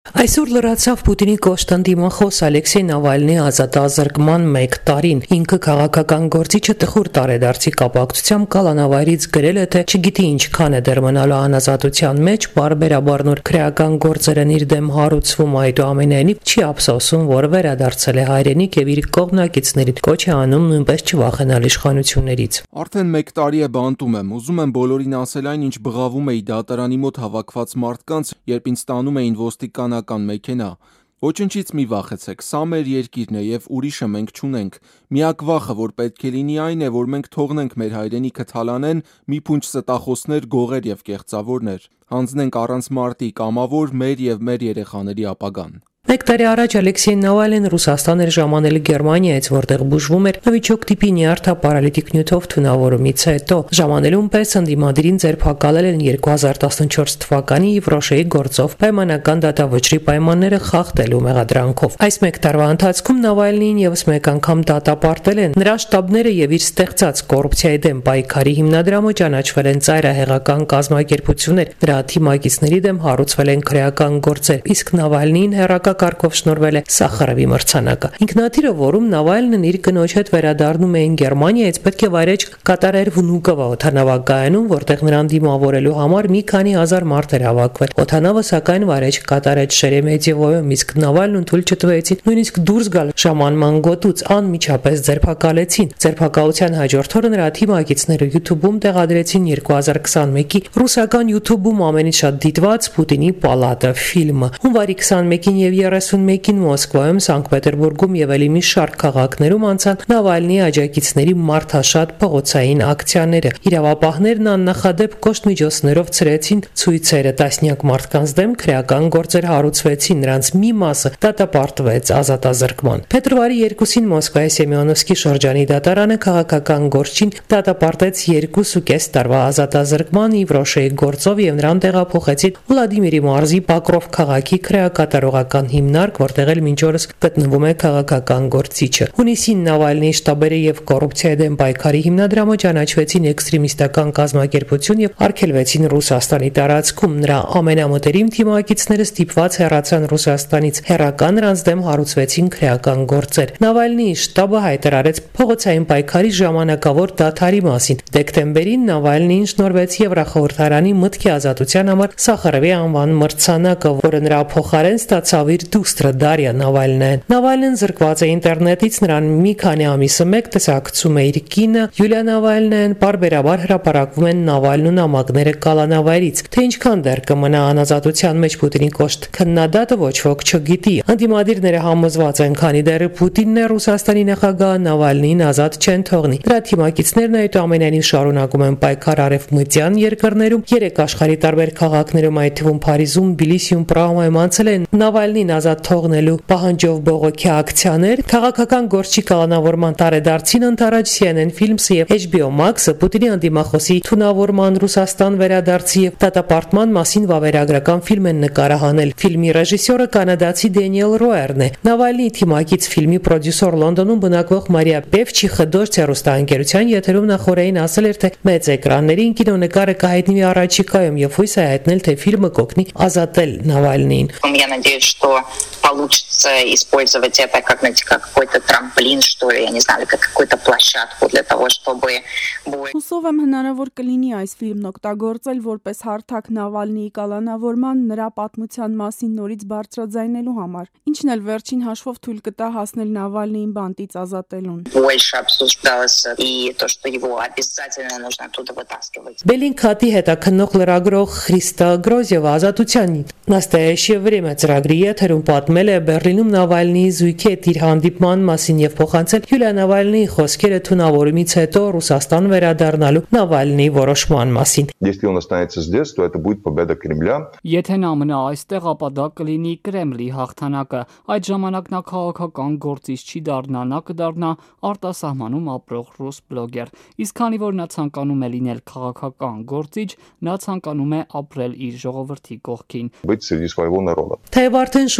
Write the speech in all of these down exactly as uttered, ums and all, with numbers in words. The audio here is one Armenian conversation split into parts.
Այսօր լրացավ Պուտինի կոշտ դիմախոս Ալեքսեյ Նավալնի ազատազրկման մեկ տարին։ Ինքը քաղաքական գործիչը տխուր տարեդարձի կապակցությամբ կալանավայրից գրել է, թե չգիտի ինչքան է դեռ մնալու անազատության մեջ, բարբերաբար նոր քրեական գործերն իր դեմ հարուցվում, այդուամենայնիվ չի ափսոսում, որ վերադարձել է հայրենիք եւ իր կողմնակիցներին կոչ է անում նույնպես չվախենալ իշխանություններից։ Արդեն մեկ տարի է բանտում եմ, ուզում եմ բոլորին ասել այն, ինչ բղավում էի դատարանի մոտ հավաքված մարդկանց, երբ ինձ տանում էին ոստիկանական մեքենա։ Ոչնչից մի վախեցեք, սա մեր երկիրն է եւ ուրիշը մենք չունենք։ Միակ վախը, որ պետք է լինի, այն է, որ մենք թողնենք մեր հայրենիքը թալանեն մի փունջ ստախոսներ, գողեր եւ կեղծավորներ։ Հանձնենք առանց մարտի կամավոր մեր եւ մեր երեխաների ապագան։ Մեկ տարի առաջ Ալեքսեյ Նավալին Ռուսաստան էր ժամանել Գերմանիայից, որտեղ բուժվում էր նովիչոկ տիպի նյարդա պարալիտիկ նյութով թունավորումից հետո։ Ժամանելուն պես ընդդիմադիրին ձերբակալել են երկու հազար տասնչորս թվականի Եվրոշեի գործով պայմանական դատավճրի պայմանները խախտելու մեղադրանքով։ Այս մեկ տարվա ընթացքում Նավալնին եւս մեկ անգամ դատապարտել են։ Նրա շտաբները եւ իր ստեղծած կոռուպցիայի դեմ պայքարի հիմնադրամը ճանաչվել են ծայրահեղական կազմակերպություններ։ Նրա թիմակիցների դեմ հարուցվել են քրեական գործեր, իսկ Նավալնին հերակա կարգով շնորհվել է Սախարովի մրցանակը։ Ինքնաթիռը, որում Նավալնին իր կնոջ հետ վերադառնում էին Գերմանիայից, պետք է վայրեջք կատարեր Վնուկովա օդանավակայանում, որտեղ նրան դիմավորելու համար մի քանի հազար մարդ էր հավաքվել։ Օդանավը սակայն վայրեջք կատարեց Շերեմետիևոյում, իսկ Նավալնին թույլ չտվեցին նույնիսկ դուրս գալ ժամանման գոտուց, անմիջապես ձերբակալեցին։ Ձերբակալության հաջորդ օրը նրա թիմակիցները YouTube-ում տեղադրեցին երկու հազար քսանմեկի ռուսական YouTube-ում ամենից շատ դիտված Պուտինի պալատը ֆիլմը։ Հունվարի քսանմեկին եւ երեսունմեկին Մոսկվայում, Սանկտ Պետերբուրգում եւ ելի մի շարք քաղաքներում անցան Նավալնի աջակիցների մարդաշատ փողոցային ակցիաները։ Իրավապահներն աննախադեպ կոշտ միջոցներով ցրեցին ցույցերը, տասնյակ մարդկանց դեմ քրեական գործեր հարուցվեցին, նրանց մի մասը դատապարտվեց ազատազրկման։ Փետրվարի երկուսին Մոսկվայի Սեմյոնովսկի շրջանի դատարանը քաղաքական գործին դատապարտեց երկուսուկես տարվա ազատազրկման Եվրոշեի գործով եւ նրան տեղափոխեցին Վլադիմիրի մարզի Պակրով քաղաքի քրեակատարողական հիմնարկ, որտեղ էլ մինչ օրս գտնվում է քաղաքական գործիչը։ Հունիսին Նավալնիի շտաբերը եւ կոռուպցիայի դեմ պայքարի հիմնադրամը ճանաչվեցին էքստրեմիստական կազմակերպություն եւ արգելվեցին Ռուսաստանի տարածքում։ Նրա ամենամտերիմ թիմակիցները ստիպված հեռացան Ռուսաստանից, հերական նրանց դեմ հարուցվեցին քրեական գործեր։ Նավալնիի շտաբը հայտարարեց փողոցային պայքարի ժամանակավոր դադարի մասին։ Դեկտեմբերին Նավալնին շնորհվեց Եվրախորհրդարանի մտքի ազատության համար Սախարովի անվան մրցանակը, որը նրա փոխարեն ստացավ իր դուստրը Դարիա Նավալնեն։ Նավալնեն զրկված է ինտերնետից, նրան մի քանի ամիսը մեկ տեսակցում է իր կինը Յուլիա Նավալնեն, բարբերաբար հրապարակվում են Նավալնու նամակները կալանավայրից։ Թե ինչքան դեռ կմնա անազատության մեջ Պուտինի կոշտ քննադատը ոչ ոք չգիտի։ Անդիմադիրները համոզված են, քանի դեռ Պուտինն է Ռուսաստանի նախագահը, Նավալնին ազատ չեն թողնի։ Նրա թիմակիցներն այդուամենայնիվ շարունակում են պայքար արևմտյան երկրներում, երեք աշխարհի տարբեր քաղաքներում, այդ թվում Փարիզում, Բիլիսիում, Պրահայում անցել են Նավալնին ազատ թողնելու պահանջով բողոքի ակցիաներ։ Քաղաքական գործի կալանավորման տարեդարձին ընթരാճ C N N Films-ը եւ H B O Max-ը Պուտինի անդիմախոսի թունավորման Ռուսաստան վերադարձի եւ դատապարտման մասին վավերագրական ֆիլմ են նկարահանել։ Ֆիլմի ռեժիսորը կանադացի Դենիել Ռոերն է։ Նավալնիի թիմակից ֆիլմի պրոդյուսեր Լոնդոնում բնակվող Մարիա Պևչիխը դորց հեռուստաընկերության եթերում նախորդին ասել էր, թե մեծ էկրաններին կինոնկարը կհայտնվի առաջիկայում եւ հույս է հայտնել, թե ֆիլմը կօգնի ազատել Նավալնին։ Я надеюсь, что получится использовать это как, знаете, как какой-то трамплин, что ли, я не знаю, как какую-то площадку для того, чтобы... Հուսով եմ հնարավոր կլինի այս ֆիլմն օգտագործել որպես հարթակ Նավալնիի կալանավորման, նրա պատմության մասին նորից բարձրաձայնելու համար, ինչն էլ վերջին հաշվով թույլ կտա հասնել Նավալնիին բանտից ազատելուն։ Больше обсуждалось и то, что его обязательно нужно оттуда вытаскивать. Բելինքաթի հետաքննող լրագրող Խրիստա Գրոզյևը ազատության «Настоящее время» ծրագրի եթերում պատմել է Բեռլինում Նավալնիի զույգի հետ իր հանդիպման մասին եւ փոխանցել Յուլիա Նավալնիի խոսքերը թունավորումից հետո Ռուսաստան վերադառնալու Նավալնիի որոշման մասին։ Если он останется здесь, то это будет победа Кремля. Եթե նա մնա այստեղ, ապա դա կլինի Կրեմլի հաղթանակը։ Այդ ժամանակ նա քաղաքական գործիչ չի դառնա, նա կդառնա արտասահմանում ապրող ռուս բլոգեր։ Իսկ քանի որ նա ցանկանում է լինել քաղաքական գործիչ, նա ցանկանում է ապրել իր ժողովրդի կողքին։ Быть среди своего народа. Թեև արդեն շուրջ մեկ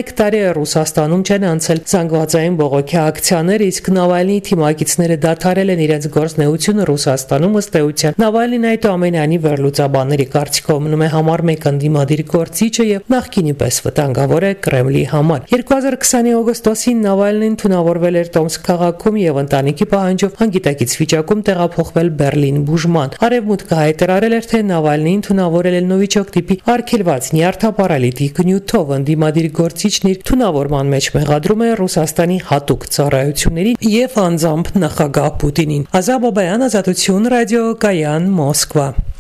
մեկ տարի է Ռուսաստանում չեն անցել զանգվածային բողոքի ակցիաներ, իսկ Նավալնիի թիմակիցները դադարել են իրենց գործունեությունը Ռուսաստանում, ըստ էության Նավալնին այդուամենայնիվ վերլուծաբանների կարծիքով մնում է համար մեկ ընդդիմադիր գործիչը եւ նախկինի պես վտանգավոր է Կրեմլի համար։ երկու հազար քսանի օգոստոսին Նավալնին թունավորվել էր Տոմսկ քաղաքում եւ ընտանիքի պահանջով անգիտակից վիճակում տեղափոխվել Բերլին բուժման։ Արևմուտքը հայտարարել էր, թե Նավալնին թունավորել է նովիչոկ տիպի արգելված նյարդապարալիտիկ նյութով։ Ընդդիմադիր գործիչն իր թունավորման մեջ մեղադրում է Ռուսաստանի հատուկ ծառայություններին եւ անձամբ նախագահ Պուտինին։ Ազատ Բաբայան, Ազատություն, ռադիո Կայան, Մոսկվա։